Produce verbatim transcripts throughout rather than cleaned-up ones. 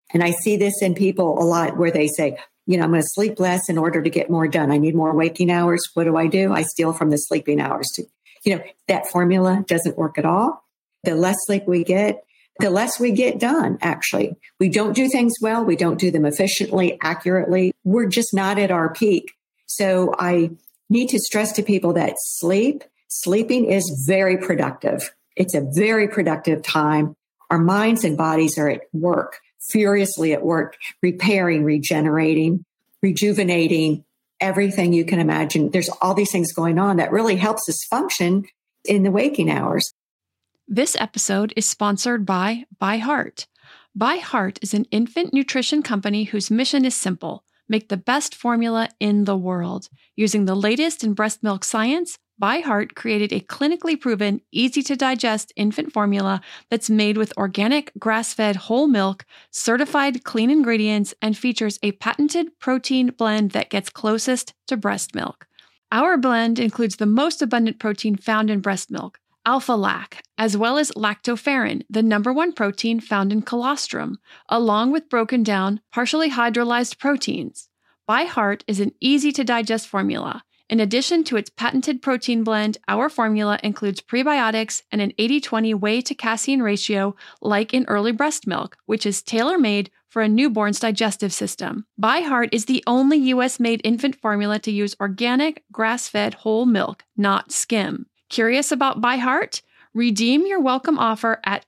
And I see this in people a lot where they say, you know, I'm going to sleep less in order to get more done. I need more waking hours. What do I do? I steal from the sleeping hours. To, you know, that formula doesn't work at all. The less sleep we get, the less we get done, actually. We don't do things well. We don't do them efficiently, accurately. We're just not at our peak. So I need to stress to people that sleep, sleeping is very productive. It's a very productive time. Our minds and bodies are at work, furiously at work, repairing, regenerating, rejuvenating, everything you can imagine. There's all these things going on that really helps us function in the waking hours. This episode is sponsored by ByHeart. ByHeart is an infant nutrition company whose mission is simple: make the best formula in the world. Using the latest in breast milk science, ByHeart created a clinically proven, easy-to-digest infant formula that's made with organic, grass-fed whole milk, certified clean ingredients, and features a patented protein blend that gets closest to breast milk. Our blend includes the most abundant protein found in breast milk, alpha-lac, as well as lactoferrin, the number one protein found in colostrum, along with broken down, partially hydrolyzed proteins. ByHeart is an easy-to-digest formula. In addition to its patented protein blend, our formula includes prebiotics and an eighty twenty whey to casein ratio like in early breast milk, which is tailor-made for a newborn's digestive system. ByHeart is the only U S-made infant formula to use organic, grass-fed whole milk, not skim. Curious about ByHeart? Redeem your welcome offer at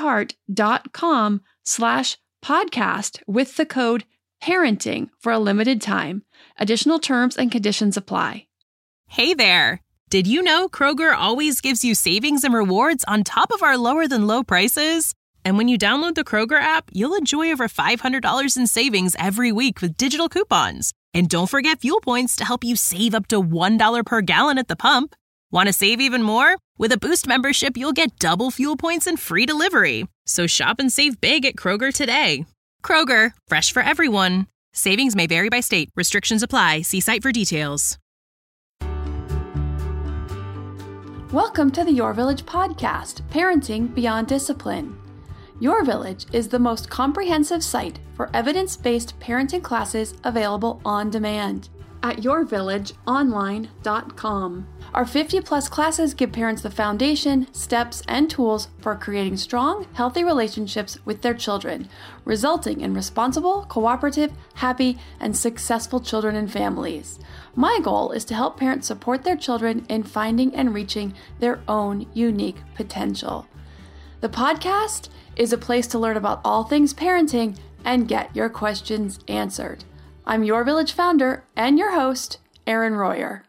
byheart.com slash podcast with the code parenting for a limited time. Additional terms and conditions apply. Hey there! Did you know Kroger always gives you savings and rewards on top of our lower than low prices? And when you download the Kroger app, you'll enjoy over five hundred dollars in savings every week with digital coupons. And don't forget fuel points to help you save up to one dollar per gallon at the pump. Want to save even more? With a Boost membership, you'll get double fuel points and free delivery. So shop and save big at Kroger today. Kroger, fresh for everyone. Savings may vary by state. Restrictions apply. See site for details. Welcome to the Your Village podcast, Parenting Beyond Discipline. Your Village is the most comprehensive site for evidence-based parenting classes available on demand at your village online dot com. Our fifty-plus classes give parents the foundation, steps, and tools for creating strong, healthy relationships with their children, resulting in responsible, cooperative, happy, and successful children and families. My goal is to help parents support their children in finding and reaching their own unique potential. The podcast is a place to learn about all things parenting and get your questions answered. I'm Your Village founder and your host, Erin Royer.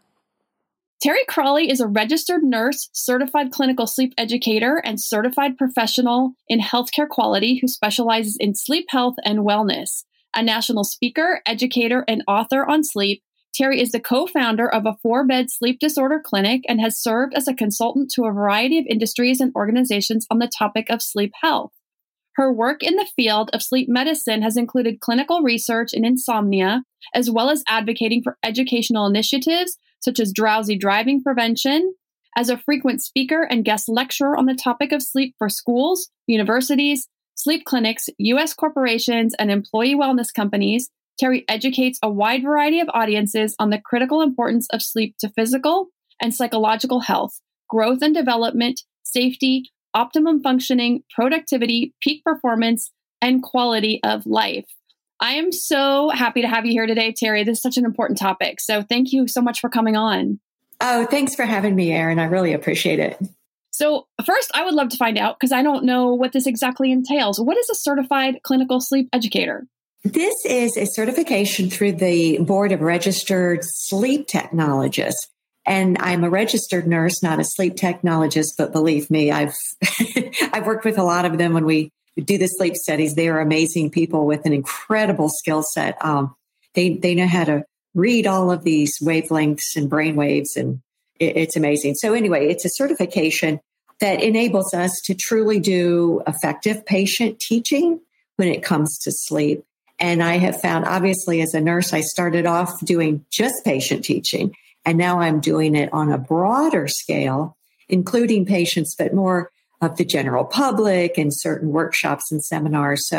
Terry Crawley is a registered nurse, certified clinical sleep educator, and certified professional in healthcare quality who specializes in sleep health and wellness. A national speaker, educator, and author on sleep, Terry is the co-founder of a four-bed sleep disorder clinic and has served as a consultant to a variety of industries and organizations on the topic of sleep health. Her work in the field of sleep medicine has included clinical research in insomnia, as well as advocating for educational initiatives such as drowsy driving prevention. As a frequent speaker and guest lecturer on the topic of sleep for schools, universities, sleep clinics, U S corporations, and employee wellness companies, Terry educates a wide variety of audiences on the critical importance of sleep to physical and psychological health, growth and development, safety, optimum functioning, productivity, peak performance, and quality of life. I am so happy to have you here today, Terry. This is such an important topic. So thank you so much for coming on. Oh, thanks for having me, Erin. I really appreciate it. So first, I would love to find out, because I don't know what this exactly entails. What is a certified clinical sleep educator? This is a certification through the Board of Registered Sleep Technologists. And I'm a registered nurse, not a sleep technologist, but believe me, I've I've worked with a lot of them when we do the sleep studies. They are amazing people with an incredible skill set. Um, they they know how to read all of these wavelengths and brain waves, and it, it's amazing. So anyway, it's a certification that enables us to truly do effective patient teaching when it comes to sleep. And I have found, obviously, as a nurse, I started off doing just patient teaching. And now I'm doing it on a broader scale, including patients, but more of the general public and certain workshops and seminars. So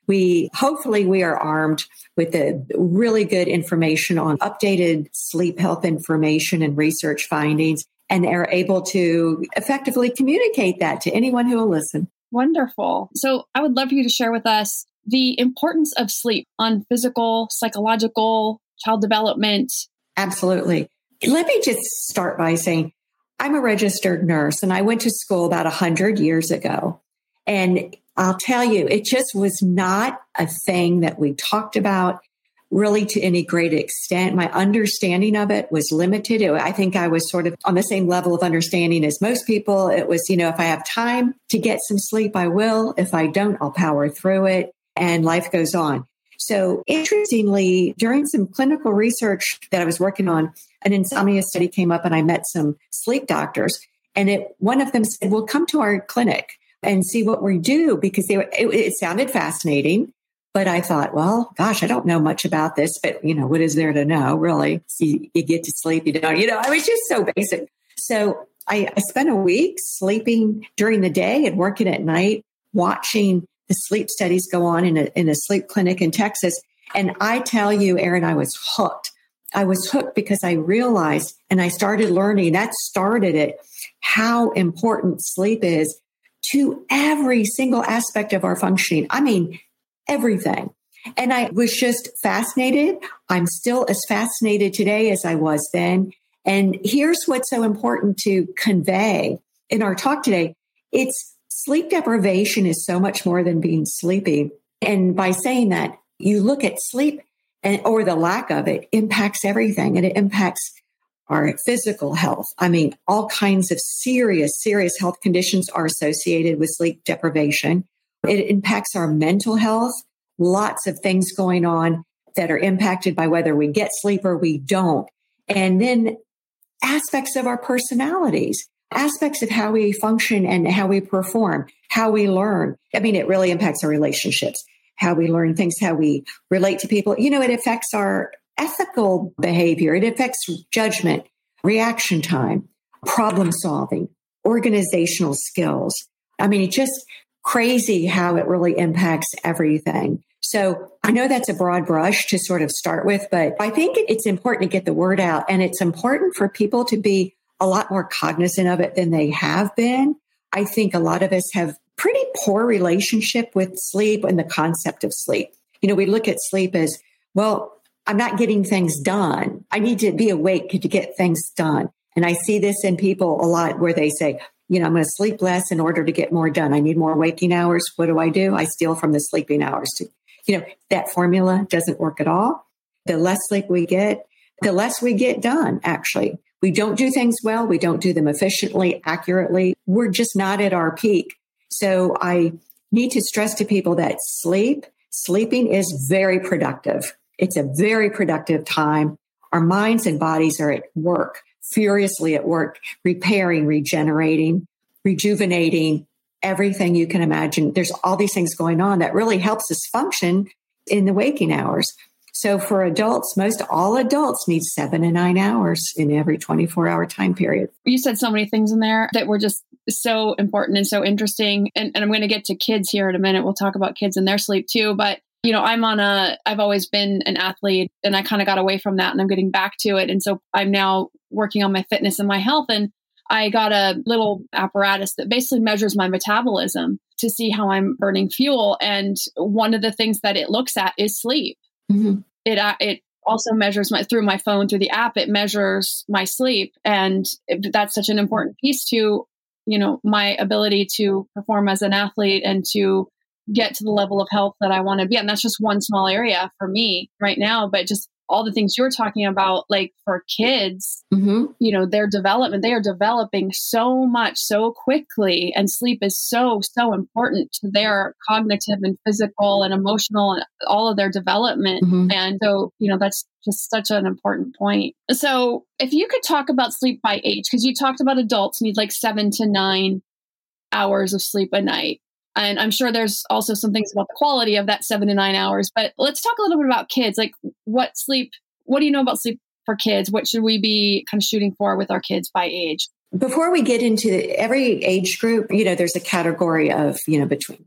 We hopefully we are armed with the really good information on updated sleep health information and research findings, and are able to effectively communicate that to anyone who will listen. Wonderful. So I would love for you to share with us the importance of sleep on physical, psychological, child development. Absolutely. Let me just start by saying I'm a registered nurse, and I went to school about one hundred years ago. And I'll tell you, it just was not a thing that we talked about really to any great extent. My understanding of it was limited. It, I think I was sort of on the same level of understanding as most people. It was, you know, if I have time to get some sleep, I will. If I don't, I'll power through it, and life goes on. So interestingly, during some clinical research that I was working on, an insomnia study came up, and I met some sleep doctors. And it, one of them said, well, come to our clinic and see what we do, because they were, it, it sounded fascinating. But I thought, well, gosh, I don't know much about this, but you know, what is there to know, really? So you, you get to sleep, you don't, you know, I was just so basic. So I, I spent a week sleeping during the day and working at night, watching the sleep studies go on in a, in a sleep clinic in Texas. And I tell you, Erin, I was hooked. I was hooked because I realized, and I started learning, that started it, how important sleep is to every single aspect of our functioning. I mean, everything. And I was just fascinated. I'm still as fascinated today as I was then. And here's what's so important to convey in our talk today. It's sleep deprivation is so much more than being sleepy. And by saying that, you look at sleep and or the lack of it impacts everything. And it impacts our physical health. I mean, all kinds of serious, serious health conditions are associated with sleep deprivation. It impacts our mental health. Lots of things going on that are impacted by whether we get sleep or we don't. And then aspects of our personalities, aspects of how we function and how we perform, how we learn. I mean, it really impacts our relationships, how we learn things, how we relate to people. You know, it affects our ethical behavior. It affects judgment, reaction time, problem solving, organizational skills. I mean, it's just crazy how it really impacts everything. So I know that's a broad brush to sort of start with, but I think it's important to get the word out, and it's important for people to be a lot more cognizant of it than they have been. I think a lot of us have pretty poor relationship with sleep and the concept of sleep. You know, we look at sleep as, well, I'm not getting things done. I need to be awake to get things done. And I see this in people a lot where they say, you know, I'm going to sleep less in order to get more done. I need more waking hours. What do I do? I steal from the sleeping hours. To, you know, that formula doesn't work at all. The less sleep we get, the less we get done, actually. We don't do things well. We don't do them efficiently, accurately. We're just not at our peak. So I need to stress to people that sleep, sleeping is very productive. It's a very productive time. Our minds and bodies are at work, furiously at work, repairing, regenerating, rejuvenating, everything you can imagine. There's all these things going on that really helps us function in the waking hours. So for adults, most all adults need seven to nine hours in every twenty-four hour time period. You said so many things in there that were just so important and so interesting. And, and I'm going to get to kids here in a minute. We'll talk about kids and their sleep too. But, you know, I'm on a, I've always been an athlete, and I kind of got away from that, and I'm getting back to it. And so I'm now working on my fitness and my health. And I got a little apparatus that basically measures my metabolism to see how I'm burning fuel. And one of the things that it looks at is sleep. Mm-hmm. It uh, it also measures my through my phone, through the app. It measures my sleep, and it, that's such an important piece to, you know, my ability to perform as an athlete and to get to the level of health that I want to be. And that's just one small area for me right now. But just all the things you're talking about, like for kids, mm-hmm. you know, their development, they are developing so much so quickly, and sleep is so, so important to their cognitive and physical and emotional and all of their development. Mm-hmm. And so, you know, that's just such an important point. So if you could talk about sleep by age, because you talked about adults need like seven to nine hours of sleep a night. And I'm sure there's also some things about the quality of that seven to nine hours. But let's talk a little bit about kids. Like what sleep, what do you know about sleep for kids? What should we be kind of shooting for with our kids by age? Before we get into every age group, you know, there's a category of, you know, between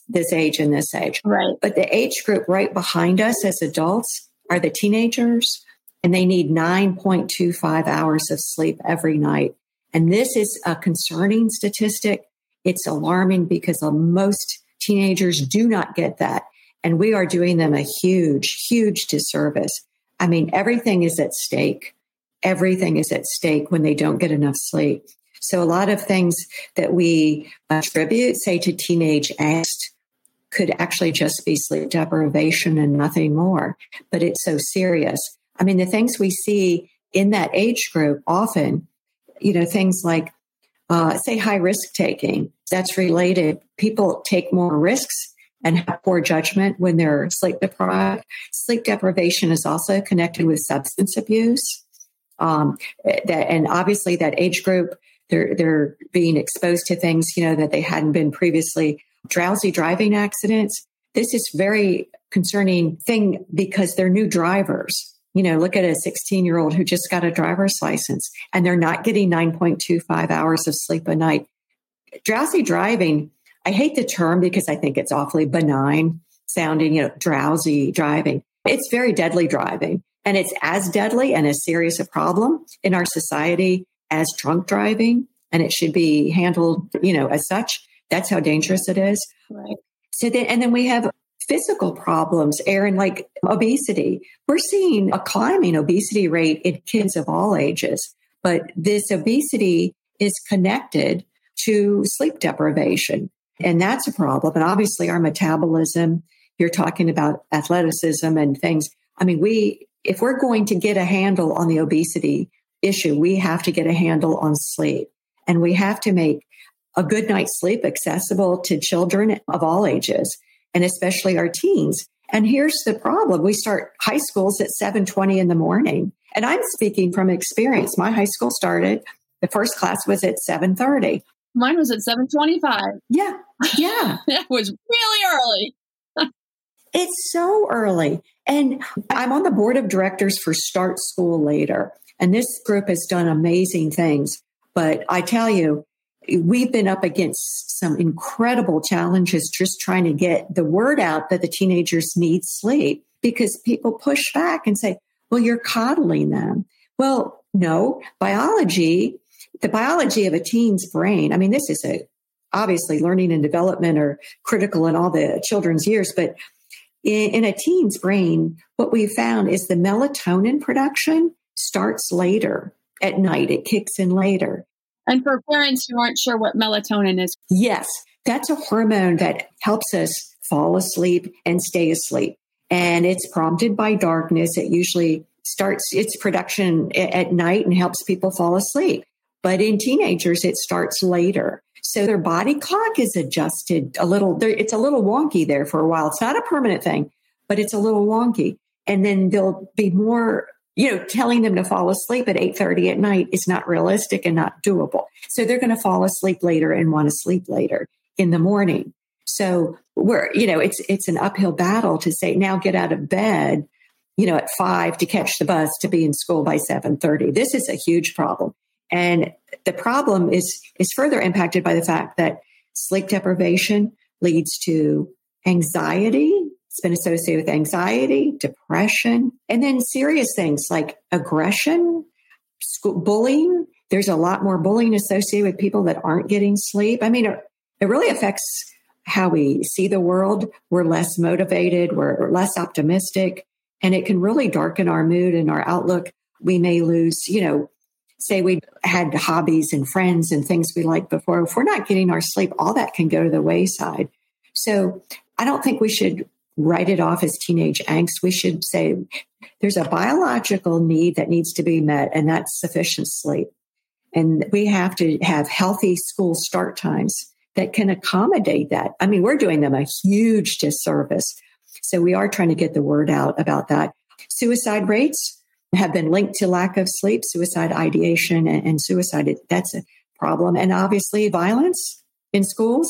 this age and this age. Right. But the age group right behind us as adults are the teenagers, and they need nine point two five hours of sleep every night. And this is a concerning statistic. It's alarming because most teenagers do not get that. And we are doing them a huge, huge disservice. I mean, everything is at stake. Everything is at stake when they don't get enough sleep. So a lot of things that we attribute, say, to teenage angst could actually just be sleep deprivation and nothing more. But it's so serious. I mean, the things we see in that age group often, you know, things like, uh, say, high risk taking, that's related. People take more risks and have poor judgment when they're sleep deprived. Sleep deprivation is also connected with substance abuse. Um, that, and obviously that age group, they're, they're being exposed to things, you know, that they hadn't been previously. Drowsy driving accidents. This is very concerning thing because they're new drivers. You know, look at a sixteen year old who just got a driver's license and they're not getting nine point two five hours of sleep a night. Drowsy driving, I hate the term because I think it's awfully benign sounding, you know, drowsy driving. It's very deadly driving, and it's as deadly and as serious a problem in our society as drunk driving, and it should be handled, you know, as such. That's how dangerous it is. Right. So then, and then we have physical problems, Erin, like obesity. We're seeing a climbing obesity rate in kids of all ages, but this obesity is connected to sleep deprivation. And that's a problem. And obviously our metabolism, you're talking about athleticism and things. I mean, we, if we're going to get a handle on the obesity issue, we have to get a handle on sleep, and we have to make a good night's sleep accessible to children of all ages, and especially our teens. And here's the problem. We start high schools at seven twenty in the morning. And I'm speaking from experience. My high school started, the first class was at seven thirty. Mine was at seven twenty-five. Yeah. Yeah. It was really early. It's so early. And I'm on the board of directors for Start School Later. And this group has done amazing things. But I tell you, we've been up against some incredible challenges just trying to get the word out that the teenagers need sleep, because people push back and say, well, you're coddling them. Well, no, biology, the biology of a teen's brain. I mean, this is a, obviously learning and development are critical in all the children's years, but in, in a teen's brain, what we found is the melatonin production starts later at night. It kicks in later. And for parents who aren't sure what melatonin is. Yes, that's a hormone that helps us fall asleep and stay asleep. And it's prompted by darkness. It usually starts its production at night and helps people fall asleep. But in teenagers, it starts later. So their body clock is adjusted a little. It's a little wonky there for a while. It's not a permanent thing, but it's a little wonky. And then they'll be more, you know, telling them to fall asleep at eight thirty at night is not realistic and not doable. So they're going to fall asleep later and want to sleep later in the morning. So we're, you know, it's, it's an uphill battle to say, now get out of bed, you know, at five to catch the bus to be in school by seven thirty. This is a huge problem. And the problem is, is further impacted by the fact that sleep deprivation leads to anxiety. It's been associated with anxiety, depression, and then serious things like aggression, school, bullying. There's a lot more bullying associated with people that aren't getting sleep. I mean, it, it really affects how we see the world. We're less motivated. We're less optimistic, and it can really darken our mood and our outlook. We may lose, you know, say we had hobbies and friends and things we liked before. If we're not getting our sleep, all that can go to the wayside. So I don't think we should write it off as teenage angst. We should say there's a biological need that needs to be met, and that's sufficient sleep. And we have to have healthy school start times that can accommodate that. I mean, we're doing them a huge disservice. So we are trying to get the word out about that. Suicide rates have been linked to lack of sleep, suicide ideation and, and suicide. That's a problem. And obviously violence in schools,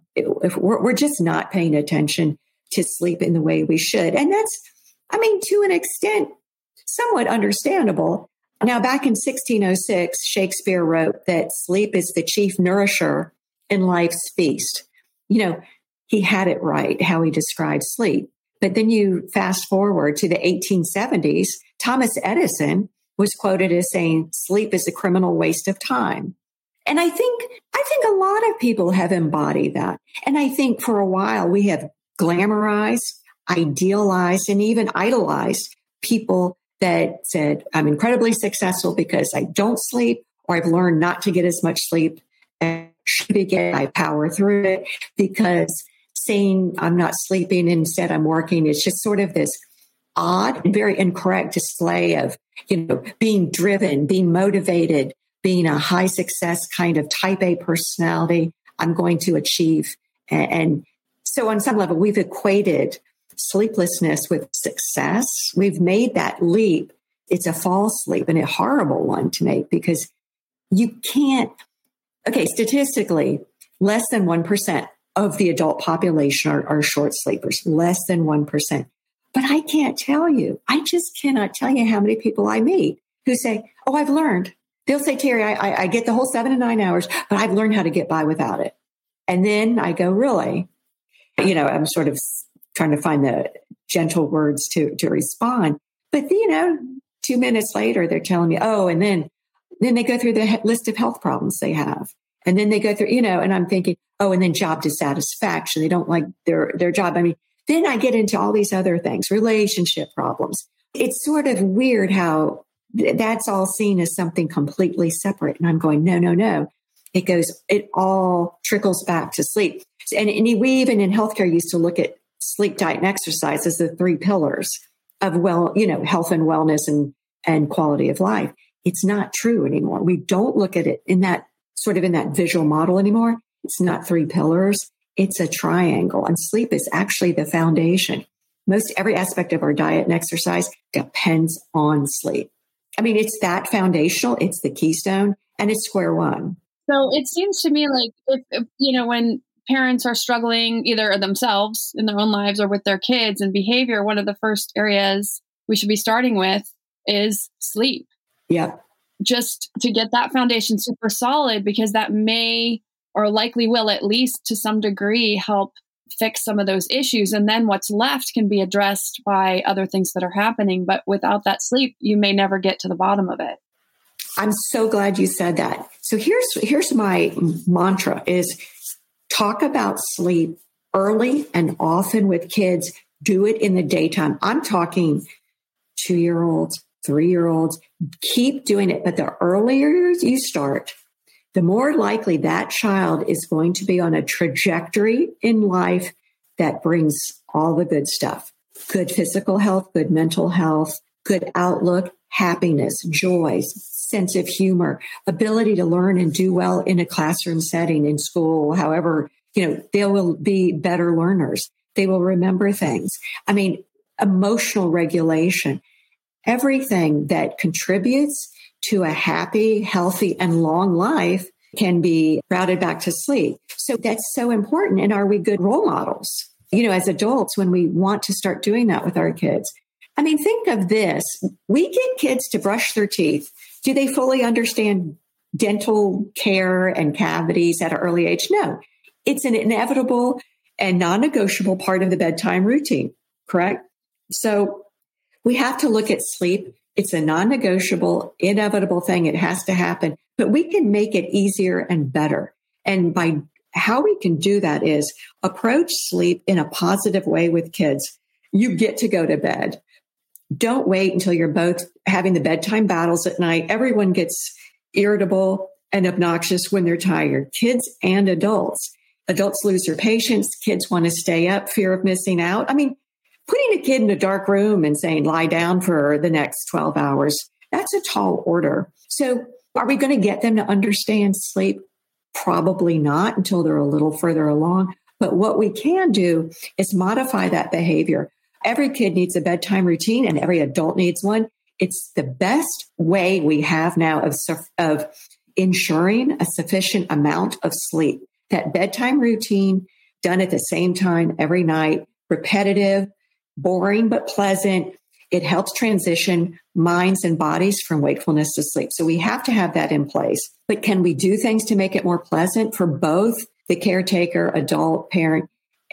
if we're, we're just not paying attention to sleep in the way we should. And that's, I mean, to an extent, somewhat understandable. Now, back in sixteen oh six, Shakespeare wrote that sleep is the chief nourisher in life's feast. You know, he had it right, how he described sleep. But then you fast forward to the eighteen seventies, Thomas Edison was quoted as saying, sleep is a criminal waste of time. And I think, I think a lot of people have embodied that. And I think for a while we have glamorized, idealized, and even idolized people that said, I'm incredibly successful because I don't sleep, or I've learned not to get as much sleep as I should get. I power through it, because saying I'm not sleeping, instead I'm working, it's just sort of this odd and very incorrect display of, you know, being driven, being motivated, being a high success kind of type A personality. I'm going to achieve. And, and so on some level, we've equated sleeplessness with success. We've made that leap. It's a false leap and a horrible one to make, because you can't, okay, statistically, less than one percent of the adult population are, are short sleepers, less than one percent. But I can't tell you, I just cannot tell you how many people I meet who say, oh, I've learned. They'll say, Terry, I, I, I get the whole seven to nine hours, but I've learned how to get by without it. And then I go, really? You know, I'm sort of trying to find the gentle words to, to respond. But, you know, two minutes later, they're telling me, oh, and then, then they go through the list of health problems they have. And then they go through, you know, and I'm thinking, oh, and then job dissatisfaction. They don't like their, their job. I mean, then I get into all these other things, relationship problems. It's sort of weird how th- that's all seen as something completely separate. And I'm going, no, no, no. It goes, it all trickles back to sleep. And, and we even in healthcare used to look at sleep, diet, and exercise as the three pillars of, well, you know, health and wellness and, and quality of life. It's not true anymore. We don't look at it in that sort of in that visual model anymore. It's not three pillars. It's a triangle, and sleep is actually the foundation. Most every aspect of our diet and exercise depends on sleep. I mean, it's that foundational, it's the keystone, and it's square one. So it seems to me like, if, if you know, when parents are struggling either themselves in their own lives or with their kids and behavior, one of the first areas we should be starting with is sleep. Yep. Just to get that foundation super solid, because that may or likely will, at least to some degree, help fix some of those issues. And then what's left can be addressed by other things that are happening. But without that sleep, you may never get to the bottom of it. I'm so glad you said that. So here's, here's my mantra is talk about sleep early and often with kids. Do it in the daytime. I'm talking two-year-olds, three-year-olds. Keep doing it. But the earlier you start, the more likely that child is going to be on a trajectory in life that brings all the good stuff. Good physical health, good mental health, good outlook, happiness, joy, sense of humor, ability to learn and do well in a classroom setting, in school, however, you know, they will be better learners. They will remember things. I mean, emotional regulation, everything that contributes to a happy, healthy, and long life can be routed back to sleep. So that's so important. And are we good role models? You know, as adults, when we want to start doing that with our kids. I mean, think of this. We get kids to brush their teeth. Do they fully understand dental care and cavities at an early age? No. It's an inevitable and non-negotiable part of the bedtime routine, correct? So we have to look at sleep. It's a non-negotiable, inevitable thing. It has to happen, but we can make it easier and better. And by how we can do that is approach sleep in a positive way with kids. You get to go to bed. Don't wait until you're both having the bedtime battles at night. Everyone gets irritable and obnoxious when they're tired, kids and adults. Adults lose their patience. Kids want to stay up, fear of missing out. I mean, putting a kid in a dark room and saying, lie down for the next twelve hours, that's a tall order. So are we going to get them to understand sleep? Probably not until they're a little further along. But what we can do is modify that behavior. Every kid needs a bedtime routine and every adult needs one. It's the best way we have now of, of ensuring a sufficient amount of sleep. That bedtime routine done at the same time every night, repetitive, boring but pleasant. It helps transition minds and bodies from wakefulness to sleep. So we have to have that in place. But can we do things to make it more pleasant for both the caretaker, adult, parent,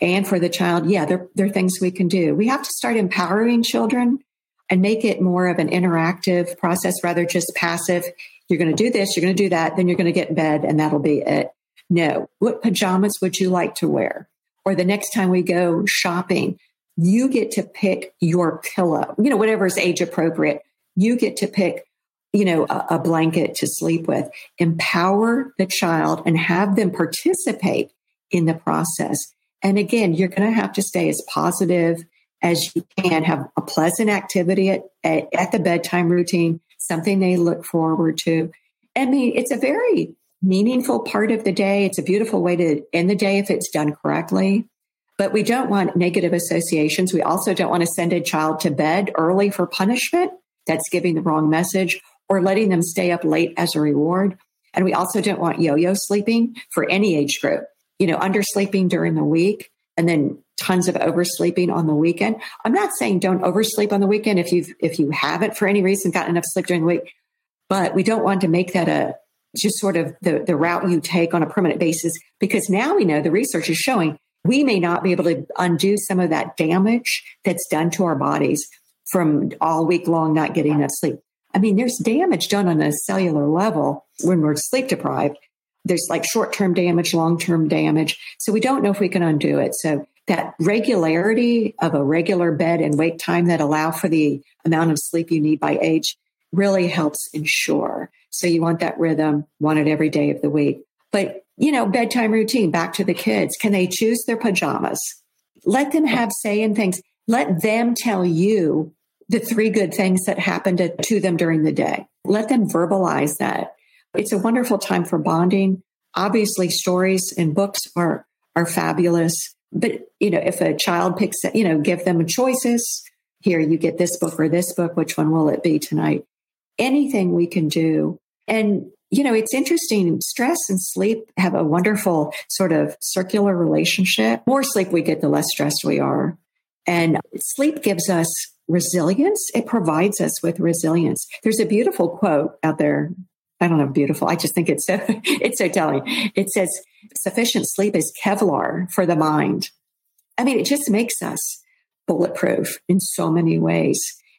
and for the child, yeah, there, there are things we can do. We have to start empowering children and make it more of an interactive process rather just passive. You're going to do this, you're going to do that, then you're going to get in bed and that'll be it. No. What pajamas would you like to wear? Or the next time we go shopping, you get to pick your pillow, you know, whatever is age appropriate. You get to pick, you know, a, a blanket to sleep with. Empower the child and have them participate in the process. And again, you're going to have to stay as positive as you can, have a pleasant activity at, at, at the bedtime routine, something they look forward to. I mean, it's a very meaningful part of the day. It's a beautiful way to end the day if it's done correctly. But we don't want negative associations. We also don't want to send a child to bed early for punishment. That's giving the wrong message, or letting them stay up late as a reward. And we also don't want yo-yo sleeping for any age group, you know, undersleeping during the week and then tons of oversleeping on the weekend. I'm not saying don't oversleep on the weekend if you've, if you haven't for any reason gotten enough sleep during the week, but we don't want to make that a just sort of the, the route you take on a permanent basis, because now we know the research is showing we may not be able to undo some of that damage that's done to our bodies from all week long not getting enough sleep. I mean, there's damage done on a cellular level when we're sleep deprived. There's like short-term damage, long-term damage. So we don't know if we can undo it. So that regularity of a regular bed and wake time that allow for the amount of sleep you need by age really helps ensure. So you want that rhythm, want it every day of the week. But, you know, bedtime routine, back to the kids. Can they choose their pajamas? Let them have say in things. Let them tell you the three good things that happened to, to them during the day. Let them verbalize that. It's a wonderful time for bonding. Obviously, stories and books are, are fabulous. But, you know, if a child picks, you know, give them choices. Here, you get this book or this book. Which one will it be tonight? Anything we can do. And, you know, it's interesting. Stress and sleep have a wonderful sort of circular relationship. More sleep we get, the less stressed we are. And sleep gives us resilience. It provides us with resilience. There's a beautiful quote out there. I don't know, beautiful. I just think it's so, it's so telling. It says, sufficient sleep is Kevlar for the mind. I mean, it just makes us bulletproof in so many ways.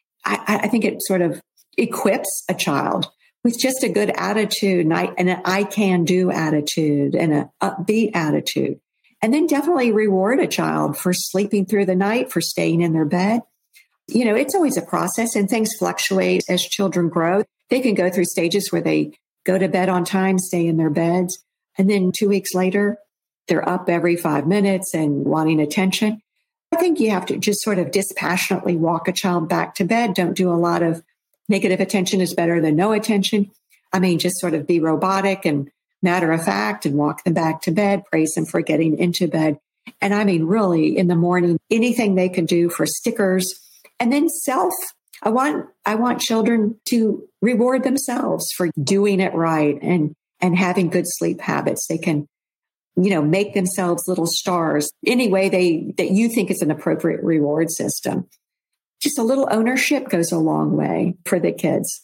I, I think it sort of equips a child with just a good attitude and an I can do attitude and an upbeat attitude. And then definitely reward a child for sleeping through the night, for staying in their bed. You know, it's always a process and things fluctuate as children grow. They can go through stages where they go to bed on time, stay in their beds. And then two weeks later, they're up every five minutes and wanting attention. I think you have to just sort of dispassionately walk a child back to bed. Don't do a lot of negative attention is better than no attention. I mean, just sort of be robotic and matter of fact and walk them back to bed, praise them for getting into bed. And I mean, really in the morning, anything they can do for stickers. And then self, I want, I want children to reward themselves for doing it right and, and having good sleep habits. They can, you know, make themselves little stars any way they, that you think is an appropriate reward system. Just a little ownership goes a long way for the kids.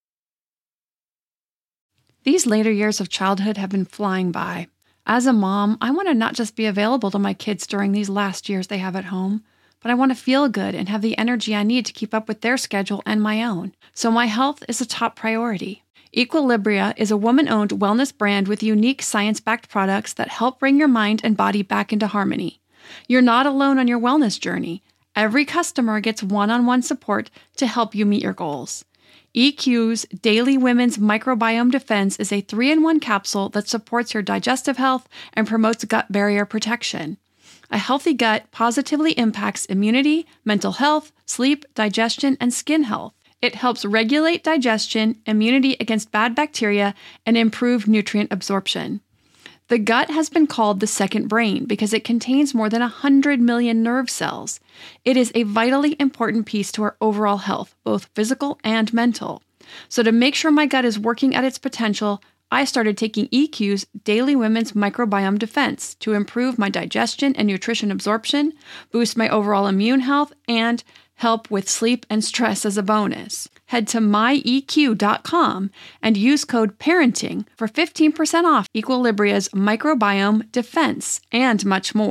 These later years of childhood have been flying by. As a mom, I want to not just be available to my kids during these last years they have at home, but I want to feel good and have the energy I need to keep up with their schedule and my own. So my health is a top priority. Equilibria is a woman-owned wellness brand with unique science-backed products that help bring your mind and body back into harmony. You're not alone on your wellness journey. Every customer gets one-on-one support to help you meet your goals. E Q's Daily Women's Microbiome Defense is a three in one capsule that supports your digestive health and promotes gut barrier protection. A healthy gut positively impacts immunity, mental health, sleep, digestion, and skin health. It helps regulate digestion, immunity against bad bacteria, and improve nutrient absorption. The gut has been called the second brain because it contains more than one hundred million nerve cells. It is a vitally important piece to our overall health, both physical and mental. So to make sure my gut is working at its potential, I started taking E Q's Daily Women's Microbiome Defense to improve my digestion and nutrition absorption, boost my overall immune health, and help with sleep and stress as a bonus. Head to my E Q dot com and use code PARENTING for fifteen percent off Equilibria's Microbiome Defense and much more.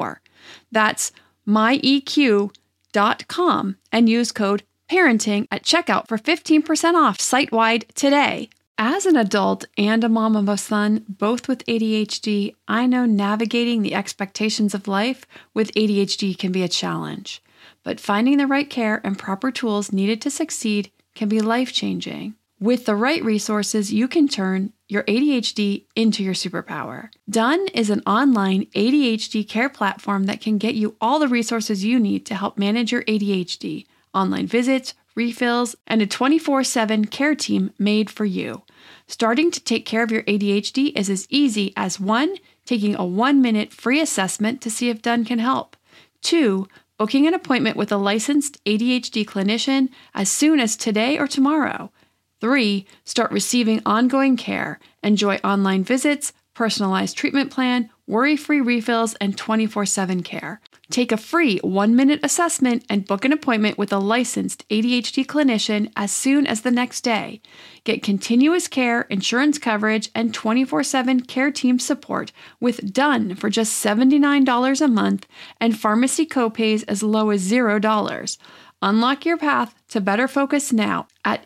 That's my E Q dot com and use code parenting at checkout for fifteen percent off site-wide today. As an adult and a mom of a son, both with A D H D, I know navigating the expectations of life with A D H D can be a challenge. But finding the right care and proper tools needed to succeed can be life-changing. With the right resources, you can turn your A D H D into your superpower. Done is an online A D H D care platform that can get you all the resources you need to help manage your A D H D, online visits, refills, and a twenty-four seven care team made for you. Starting to take care of your A D H D is as easy as one, taking a one-minute free assessment to see if Done can help. Two, booking an appointment with a licensed A D H D clinician as soon as today or tomorrow. Three, start receiving ongoing care. Enjoy online visits, personalized treatment plan, worry-free refills, and twenty-four seven care. Take a free one-minute assessment and book an appointment with a licensed A D H D clinician as soon as the next day. Get continuous care, insurance coverage, and twenty-four seven care team support with Done for just seventy-nine dollars a month and pharmacy copays as low as zero dollars. Unlock your path to better focus now at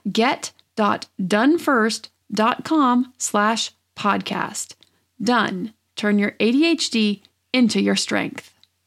get.donefirst.com slash podcast. Done. Turn your A D H D into your strength.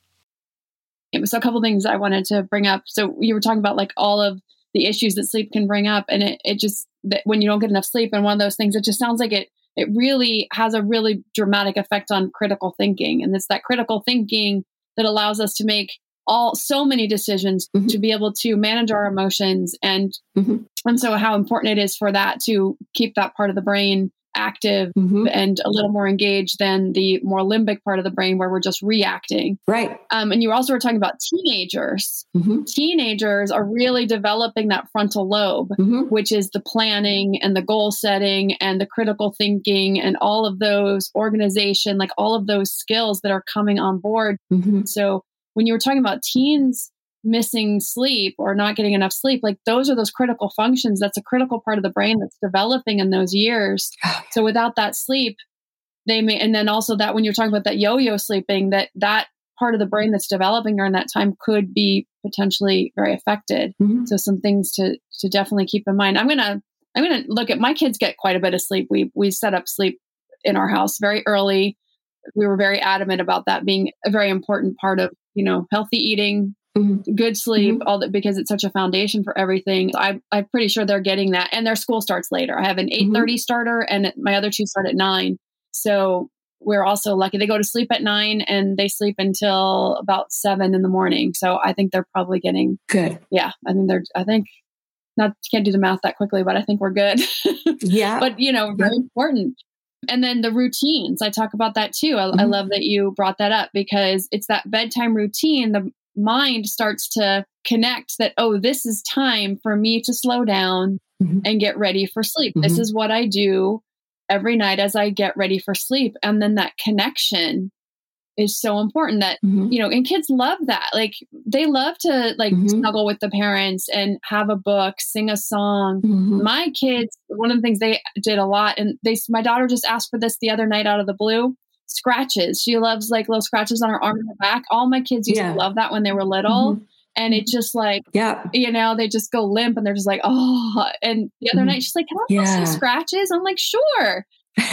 So a couple things I wanted to bring up. So you were talking about like all of the issues that sleep can bring up, and it, it just, that when you don't get enough sleep, and one of those things, it just sounds like it, it really has a really dramatic effect on critical thinking. And it's that critical thinking that allows us to make all so many decisions, mm-hmm. to be able to manage our emotions. And, mm-hmm. and so how important it is for that to keep that part of the brain active, mm-hmm. and a little more engaged than the more limbic part of the brain where we're just reacting. Right. Um, and you also were talking about teenagers. Mm-hmm. Teenagers are really developing that frontal lobe, mm-hmm. which is the planning and the goal setting and the critical thinking and all of those organization, like all of those skills that are coming on board. Mm-hmm. So when you were talking about teens missing sleep or not getting enough sleep, like those are those critical functions. That's a critical part of the brain that's developing in those years. So without that sleep, they may, and then also that when you're talking about that yo-yo sleeping, that that part of the brain that's developing during that time could be potentially very affected. Mm-hmm. So some things to to definitely keep in mind. I'm gonna I'm gonna look at my kids get quite a bit of sleep. We we set up sleep in our house very early. We were very adamant about that being a very important part of, you know, healthy eating. Mm-hmm. Good sleep, mm-hmm. all that, because it's such a foundation for everything. I, I'm pretty sure they're getting that, and their school starts later. I have an eight thirty mm-hmm. starter, and my other two start at nine. So we're also lucky. They go to sleep at nine, and they sleep until about seven in the morning. So I think they're probably getting good. Yeah, I think they're. I think not can't do the math that quickly, but I think we're good. Yeah, but you know, very yeah. important. And then the routines, I talk about that too. I, mm-hmm. I love that you brought that up, because it's that bedtime routine. The mind starts to connect that, oh, this is time for me to slow down mm-hmm. and get ready for sleep. Mm-hmm. This is what I do every night as I get ready for sleep. And then that connection is so important that, mm-hmm. you know, and kids love that. Like they love to like mm-hmm. snuggle with the parents and have a book, sing a song. Mm-hmm. My kids, one of the things they did a lot, and they, my daughter just asked for this the other night out of the blue. Scratches. She loves like little scratches on her arm and her back. All my kids used yeah. to love that when they were little. Mm-hmm. And it just like, yeah, you know, they just go limp and they're just like, oh. And the other mm-hmm. night she's like, can I have yeah. some scratches? I'm like, sure.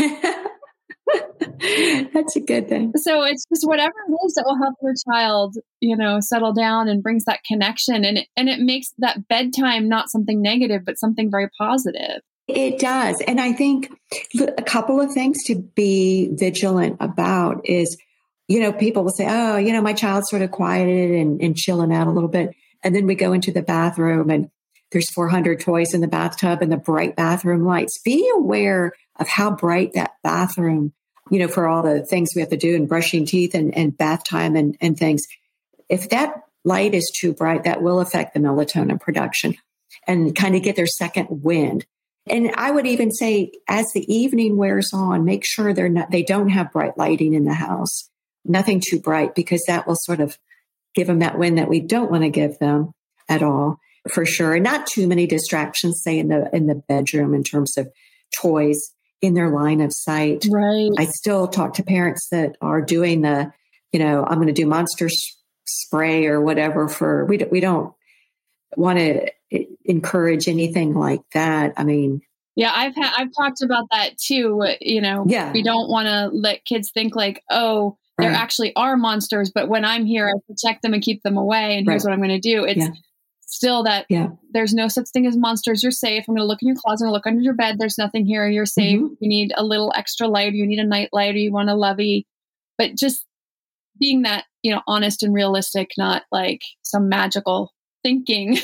That's a good thing. So it's just whatever it is that will help your child, you know, settle down and brings that connection. And it, and it makes that bedtime not something negative, but something very positive. It does. And I think a couple of things to be vigilant about is, you know, people will say, oh, you know, my child's sort of quieted and, and chilling out a little bit. And then we go into the bathroom and there's four hundred toys in the bathtub and the bright bathroom lights. Be aware of how bright that bathroom, you know, for all the things we have to do and brushing teeth and, and bath time and, and things. If that light is too bright, that will affect the melatonin production and kind of get their second wind. And I would even say as the evening wears on, make sure they're not, they don't have bright lighting in the house, nothing too bright, because that will sort of give them that wind that we don't want to give them at all, for sure. And not too many distractions, say in the, in the bedroom in terms of toys in their line of sight. Right. I still talk to parents that are doing the, you know, I'm going to do monster s- spray or whatever for, we, we don't want to encourage anything like that. I mean, yeah, I've had, I've talked about that too. You know, yeah. we don't want to let kids think like, oh, there right. actually are monsters, but when I'm here, I protect them and keep them away. And here's right. what I'm going to do. It's yeah. still that yeah. there's no such thing as monsters. You're safe. I'm going to look in your closet, I'm going to look under your bed. There's nothing here. You're safe. Mm-hmm. You need a little extra light. Or you need a night light, or you want a lovey, but just being that, you know, honest and realistic, not like some magical thinking.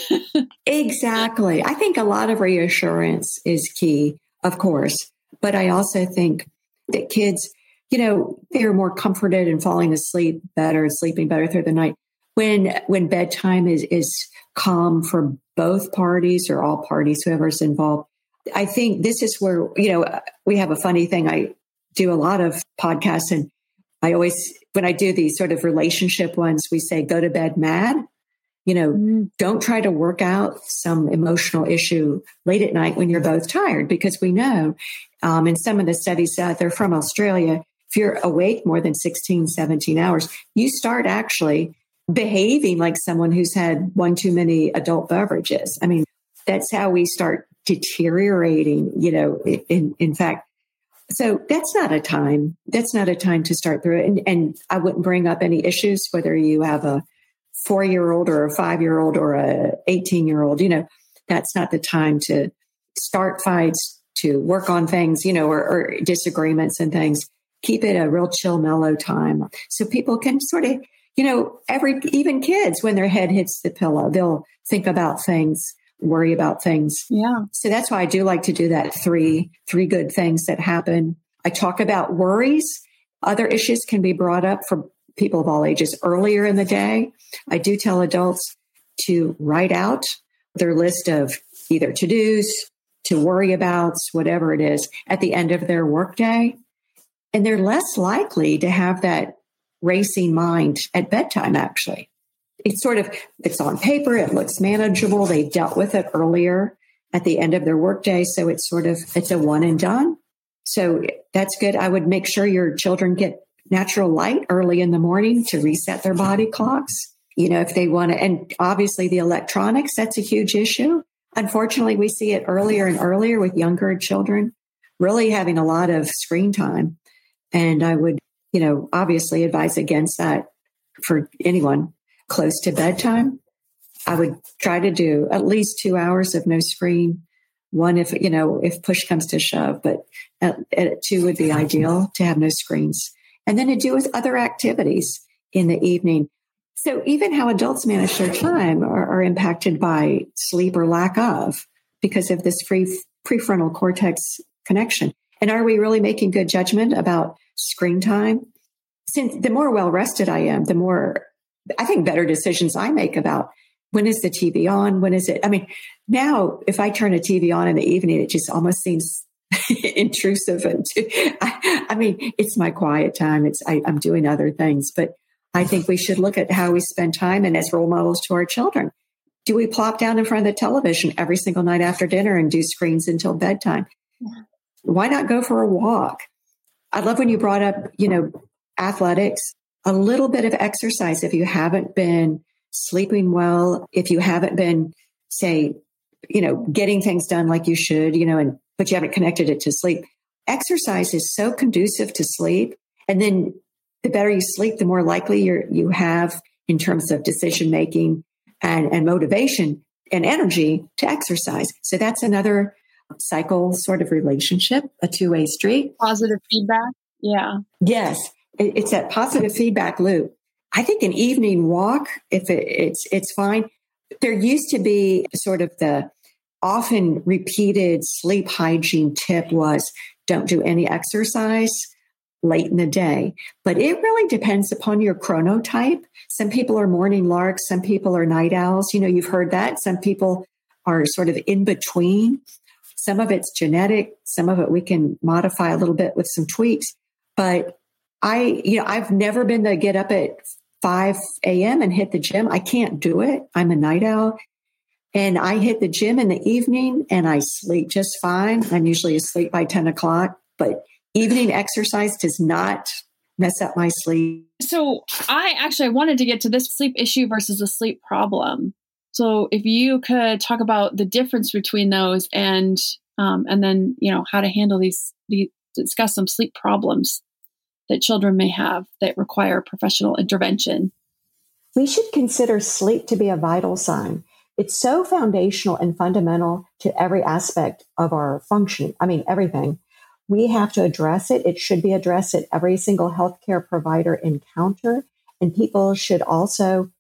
Exactly. I think a lot of reassurance is key, of course, but I also think that kids, you know, they're more comforted and falling asleep better, sleeping better through the night when when bedtime is is calm for both parties or all parties, whoever's involved. I think this is where, you know, we have a funny thing. I do a lot of podcasts, and I always, when I do these sort of relationship ones, we say, go to bed mad. You know, mm. don't try to work out some emotional issue late at night when you're both tired, because we know um, in some of the studies out there from Australia, if you're awake more than sixteen, seventeen hours, you start actually behaving like someone who's had one too many adult beverages. I mean, that's how we start deteriorating, you know, in, in fact. So that's not a time. That's not a time to start through it. And, and I wouldn't bring up any issues, whether you have a four-year-old or a five-year-old or a eighteen-year-old, you know, that's not the time to start fights, to work on things, you know, or, or disagreements and things. Keep it a real chill, mellow time so people can sort of, you know, every, even kids, when their head hits the pillow, they'll think about things, worry about things. Yeah. So that's why I do like to do that three, three good things that happen. I talk about worries. Other issues can be brought up for people of all ages earlier in the day. I do tell adults to write out their list of either to-dos, to worry abouts, whatever it is, at the end of their workday. And they're less likely to have that racing mind at bedtime, actually. It's sort of, it's on paper, it looks manageable. They dealt with it earlier at the end of their workday. So it's sort of, it's a one and done. So that's good. I would make sure your children get natural light early in the morning to reset their body clocks. You know, if they want to, and obviously the electronics, that's a huge issue. Unfortunately, we see it earlier and earlier with younger children, really having a lot of screen time. And I would, you know, obviously advise against that for anyone close to bedtime. I would try to do at least two hours of no screen. One, if, you know, if push comes to shove, but at, at two would be ideal to have no screens. And then to do with other activities in the evening. So even how adults manage their time are, are impacted by sleep or lack of, because of this free prefrontal cortex connection. And are we really making good judgment about screen time? Since the more well-rested I am, the more, I think, better decisions I make about when is the T V on? When is it? I mean, now if I turn a T V on in the evening, it just almost seems intrusive. And I, I mean, it's my quiet time. It's I, I'm doing other things, but I think we should look at how we spend time and as role models to our children. Do we plop down in front of the television every single night after dinner and do screens until bedtime? Yeah. Why not go for a walk? I love when you brought up, you know, athletics, a little bit of exercise. If you haven't been sleeping well, if you haven't been, say, you know, getting things done like you should, you know, and but you haven't connected it to sleep. Exercise is so conducive to sleep. And then the better you sleep, the more likely you're, you have in terms of decision making and, and motivation and energy to exercise. So that's another cycle sort of relationship, a two-way street. Positive feedback. Yeah. Yes. It, it's that positive feedback loop. I think an evening walk, if it, it's, it's fine. There used to be sort of the often repeated sleep hygiene tip was don't do any exercise late in the day. But it really depends upon your chronotype. Some people are morning larks. Some people are night owls. You know, you've heard that. Some people are sort of in between. Some of it's genetic. Some of it we can modify a little bit with some tweaks. But I, you know, I've never been to get up at five a.m. and hit the gym. I can't do it. I'm a night owl. And I hit the gym in the evening and I sleep just fine. I'm usually asleep by ten o'clock, but evening exercise does not mess up my sleep. So I actually wanted to get to this sleep issue versus a sleep problem. So if you could talk about the difference between those and um, and then, you know, how to handle these, these, discuss some sleep problems that children may have that require professional intervention. We should consider sleep to be a vital sign. It's so foundational and fundamental to every aspect of our functioning. I mean, everything. We have to address it. It should be addressed at every single healthcare provider encounter. And people should also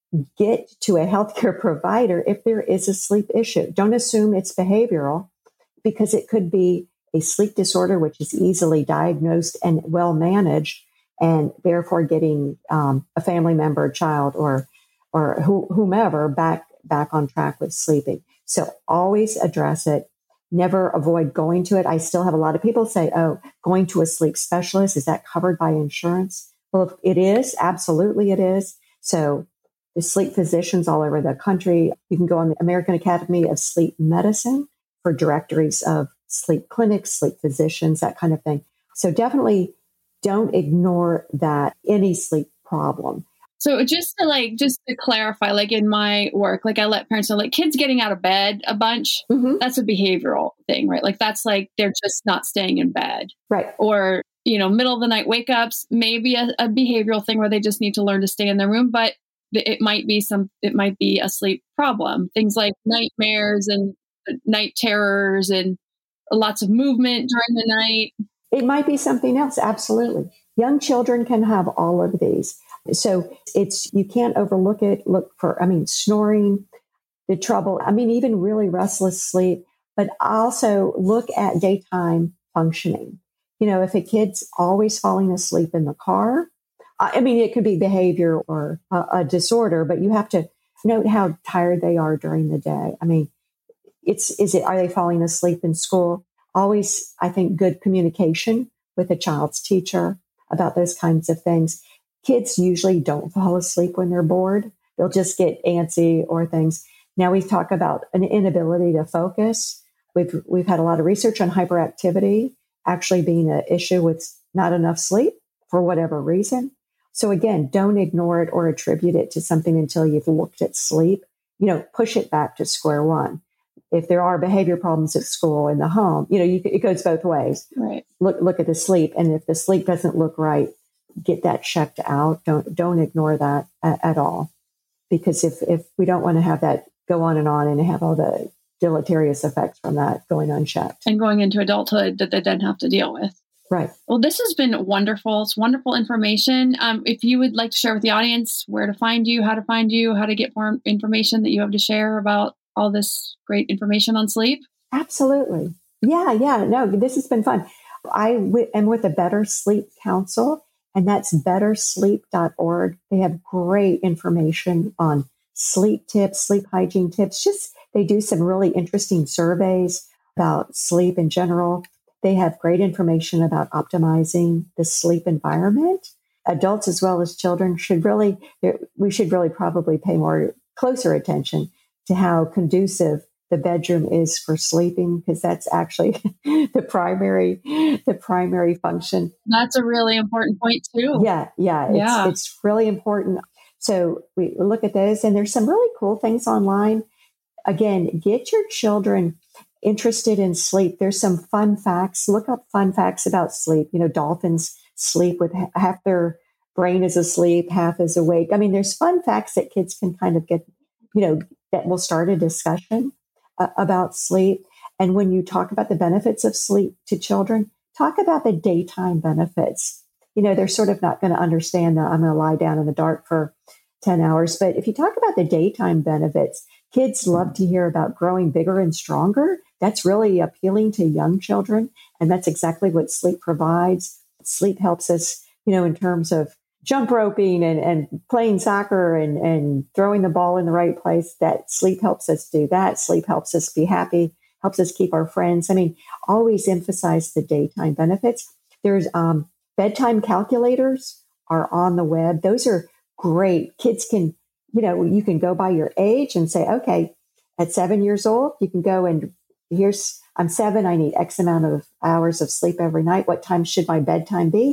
get to a healthcare provider if there is a sleep issue. Don't assume it's behavioral, because it could be a sleep disorder, which is easily diagnosed and well managed, and therefore getting um, a family member, child, or or who, whomever back back on track with sleeping. So always address it. Never avoid going to it. I still have a lot of people say, oh, going to a sleep specialist, is that covered by insurance? Well, it is. Absolutely it is. So the sleep physicians all over the country, you can go on the American Academy of Sleep Medicine for directories of sleep clinics, sleep physicians, that kind of thing. So definitely don't ignore that, any sleep problem. So just to like, just to clarify, like in my work, like I let parents know, like kids getting out of bed a bunch, mm-hmm. that's a behavioral thing, right? Like that's like, they're just not staying in bed. Right. Or, you know, middle of the night wake ups, maybe a, a behavioral thing where they just need to learn to stay in their room, but it might be some, it might be a sleep problem. Things like nightmares and night terrors and lots of movement during the night. It might be something else. Absolutely. Young children can have all of these. So it's, you can't overlook it. Look for, I mean, snoring, the trouble. I mean, even really restless sleep, but also look at daytime functioning. You know, if a kid's always falling asleep in the car, I mean, it could be behavior or a, a disorder, but you have to note how tired they are during the day. I mean, it's, is it, are they falling asleep in school? Always, I think, good communication with a child's teacher about those kinds of things. Kids usually don't fall asleep when they're bored. They'll just get antsy or things. Now we talk about an inability to focus. We've, we've had a lot of research on hyperactivity actually being an issue with not enough sleep for whatever reason. So again, don't ignore it or attribute it to something until you've looked at sleep. You know, push it back to square one. If there are behavior problems at school, in the home, you know, you, it goes both ways. Right. Look, look at the sleep. And if the sleep doesn't look right, get that checked out. Don't, don't ignore that at, at all. Because if, if we don't want to have that go on and on and have all the deleterious effects from that going unchecked. And going into adulthood that they then have to deal with. Right. Well, this has been wonderful. It's wonderful information. Um, if you would like to share with the audience where to find you, how to find you, how to get more information that you have to share about all this great information on sleep. Absolutely. Yeah, yeah. No, this has been fun. I w- am with the Better Sleep Council, and that's better sleep dot org. They have great information on sleep tips, sleep hygiene tips. Just they do some really interesting surveys about sleep in general. They have great information about optimizing the sleep environment. Adults as well as children should really, we should really probably pay more closer attention to how conducive the bedroom is for sleeping, because that's actually the primary, the primary function. That's a really important point too. Yeah, yeah, it's, yeah. it's really important. So we look at those, and there's some really cool things online. Again, get your children interested in sleep. There's some fun facts. Look up fun facts about sleep. You know, dolphins sleep with half their brain is asleep, half is awake. I mean, there's fun facts that kids can kind of get, you know, that will start a discussion uh, about sleep. And when you talk about the benefits of sleep to children, talk about the daytime benefits. You know, they're sort of not going to understand that I'm going to lie down in the dark for ten hours. But if you talk about the daytime benefits, kids love to hear about growing bigger and stronger. That's really appealing to young children. And that's exactly what sleep provides. Sleep helps us, you know, in terms of jump roping and, and playing soccer and, and throwing the ball in the right place. That sleep helps us do that. Sleep helps us be happy, helps us keep our friends. I mean, always emphasize the daytime benefits. There's um, bedtime calculators are on the web. Those are great. Kids can, you know, you can go by your age and say, okay, at seven years old, you can go and here's, I'm seven, I need X amount of hours of sleep every night. What time should my bedtime be?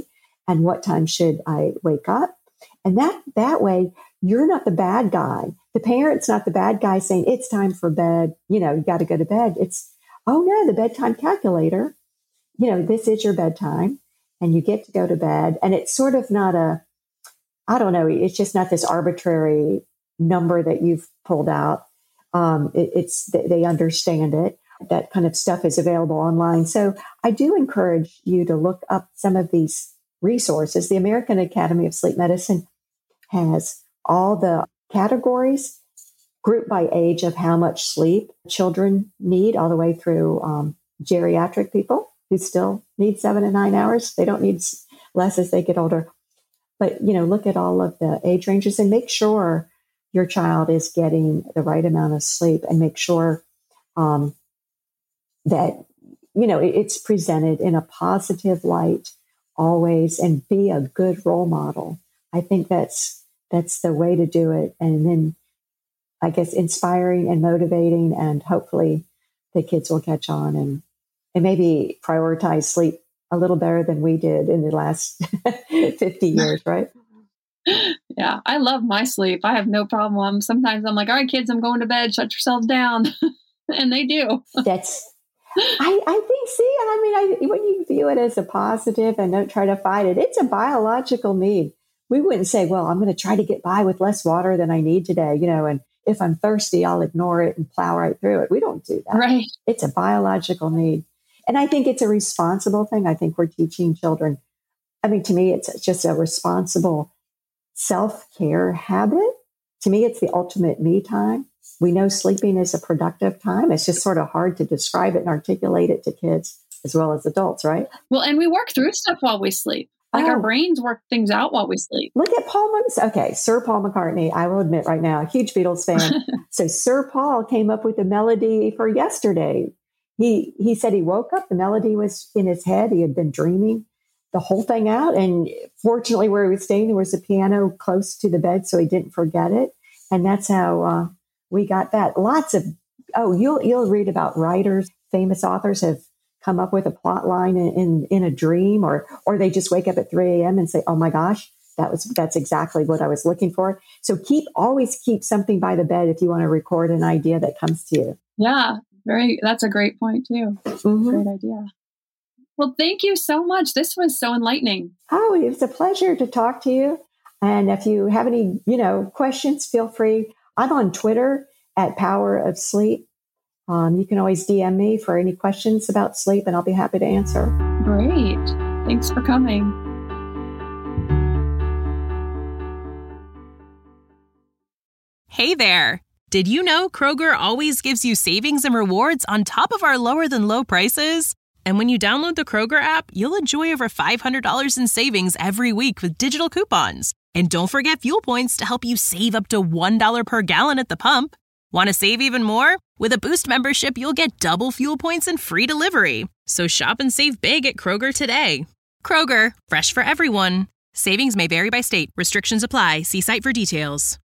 and what time should I wake up? And that, that way, you're not the bad guy. The parent's not the bad guy saying, it's time for bed. You know, you got to go to bed. It's, oh no, the bedtime calculator, you know, this is your bedtime and you get to go to bed. And it's sort of not a, I don't know, it's just not this arbitrary number that you've pulled out. Um, it, it's, they understand it. That kind of stuff is available online. So I do encourage you to look up some of these resources. The American Academy of Sleep Medicine has all the categories grouped by age of how much sleep children need, all the way through um, geriatric people who still need seven and nine hours. They don't need less as they get older. But, you know, look at all of the age ranges and make sure your child is getting the right amount of sleep, and make sure um, that, you know, it's presented in a positive light always, and be a good role model. I think that's that's the way to do it. And then I guess inspiring and motivating, and hopefully the kids will catch on and, and maybe prioritize sleep a little better than we did in the last fifty years, right? Yeah, I love my sleep. I have no problem. Sometimes I'm like, all right, kids, I'm going to bed. Shut yourselves down. And they do. That's, I, I think, see, I mean, I, when you view it as a positive and don't try to fight it, it's a biological need. We wouldn't say, well, I'm going to try to get by with less water than I need today, you know, and if I'm thirsty, I'll ignore it and plow right through it. We don't do that. Right. It's a biological need. And I think it's a responsible thing. I think we're teaching children. I mean, to me, it's just a responsible self-care habit. To me, it's the ultimate me time. We know sleeping is a productive time. It's just sort of hard to describe it and articulate it to kids as well as adults, right? Well, and we work through stuff while we sleep. Like oh. our brains work things out while we sleep. Look at Paul. Okay, Sir Paul McCartney. I will admit right now, a huge Beatles fan. So Sir Paul came up with the melody for Yesterday. He he said he woke up, the melody was in his head. He had been dreaming the whole thing out. And fortunately, where he was staying, there was a piano close to the bed, so he didn't forget it. And that's how uh, we got that. Lots of, oh, you'll you'll read about writers, famous authors have come up with a plot line in, in, in a dream, or or they just wake up at three a.m. and say, oh my gosh, that was that's exactly what I was looking for. So keep always keep something by the bed if you want to record an idea that comes to you. Yeah, very. That's a great point too. Mm-hmm. Great idea. Well, thank you so much. This was so enlightening. Oh, it was a pleasure to talk to you. And if you have any, you know, questions, feel free. I'm on Twitter at Power of Sleep. Um, you can always D M me for any questions about sleep, and I'll be happy to answer. Great. Thanks for coming. Hey there. Did you know Kroger always gives you savings and rewards on top of our lower than low prices? And when you download the Kroger app, you'll enjoy over five hundred dollars in savings every week with digital coupons. And don't forget fuel points to help you save up to one dollar per gallon at the pump. Want to save even more? With a Boost membership, you'll get double fuel points and free delivery. So shop and save big at Kroger today. Kroger, fresh for everyone. Savings may vary by state. Restrictions apply. See site for details.